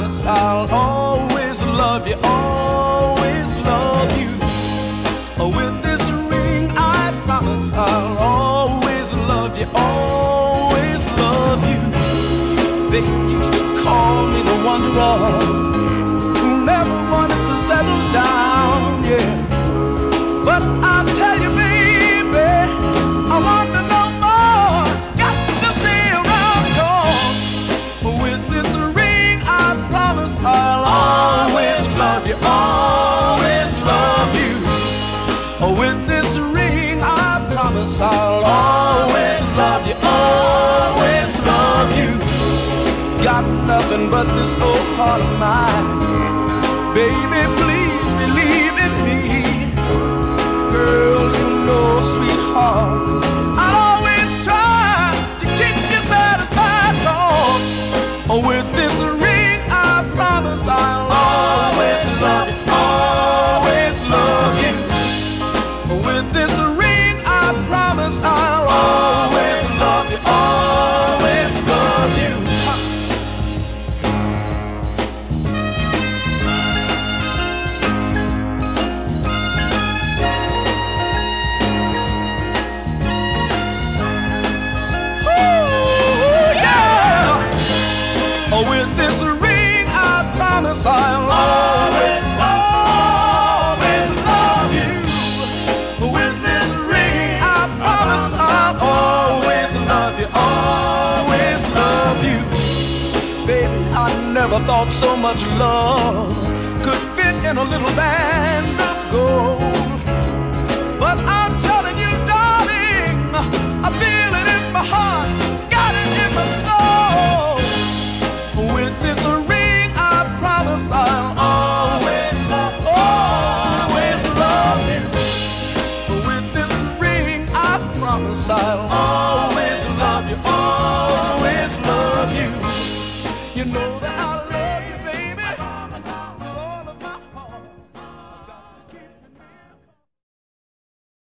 promise I'll always love you, always love you. With this ring, I promise I'll always love you, always love you. They used to call me the wanderer who never wanted to settle down, yeah. But I'll tell you, baby, I want to know more. Got to stay around, 'cause with this ring, I promise I'll always love you, always love you. With this ring, I promise I'll always love you, always love you. Got nothing but this old heart of mine. Baby, please believe in me. Girl, you know, sweetheart, I'll always try to keep you satisfied, 'cause with this ring, I promise I'll always love you, always love you. With this ring, I promise I'll always love you, always love you. With this ring, I promise I'll always, always love you. With this ring, I promise I'll always love you, always love you. Baby, I never thought so much love could fit in a little band of gold. But I'm telling you, darling, I feel it in my heart, got it in my soul. With this ring, I promise I'll always, always love you. With this ring, I promise I'll always love you, always love you. You know that I